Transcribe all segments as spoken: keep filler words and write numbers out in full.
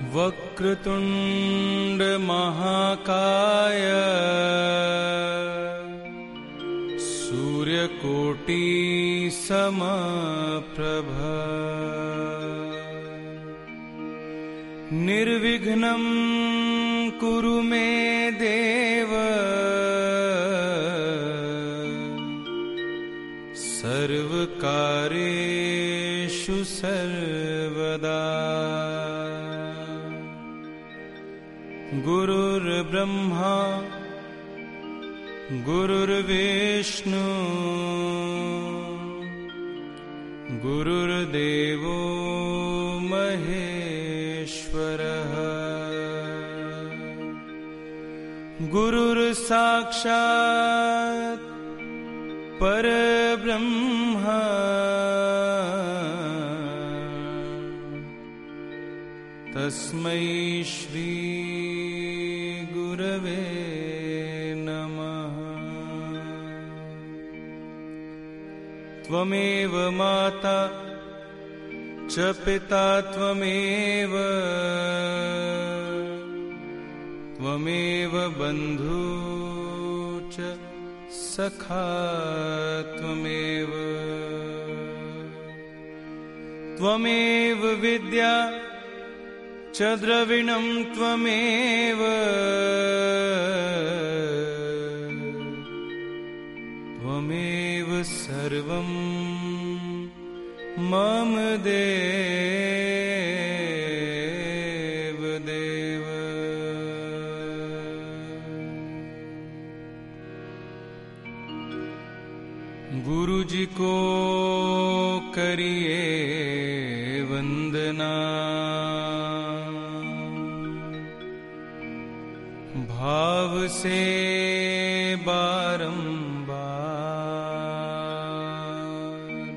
वक्रतुंड महाकाय सूर्यकोटि समप्रभ निर्विघ्नं कुरु मे देव सर्वकार्येषु सर्वदा। गुरुर्ब्रह्मा गुरुर्विष्णु गुरुर्देवो महेश्वरः गुरुर्साक्षात् परब्रह्म तस्मै श्री गुरवे नमः। त्वमेव माता च पिता त्वमेव त्वमेव बन्धु च सखा त्वमेव त्वमेव विद्या च द्रविणं त्वमेव त्वमेव सर्वं मम देव देव। गुरु जी को करिए वंदना भाव से बारंबार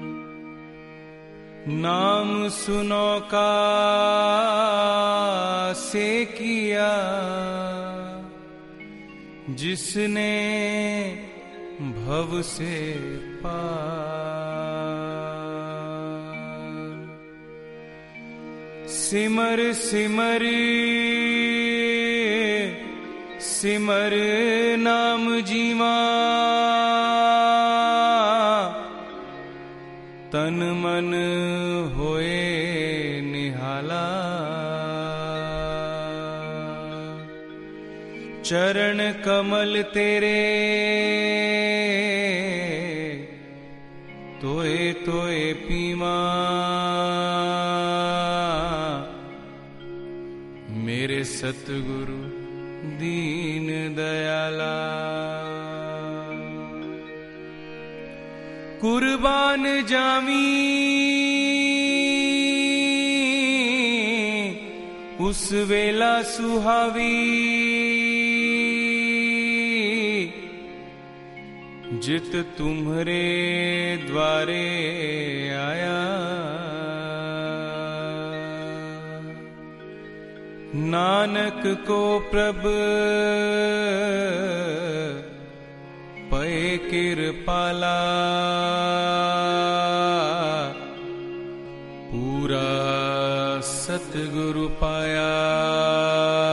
नाम सुनो का से किया जिसने भव से पार। सिमर सिमर सिमर नाम जीवा तन मन होए निहाला। चरण कमल तेरे तोए तोए पीमा मेरे सतगुरु दीन दयाला। कुर्बान जामी उस वेला सुहावी जित तुम्हारे द्वारे आया। नानक को प्रभ पए कृपाला पूरा सतगुरु पाया।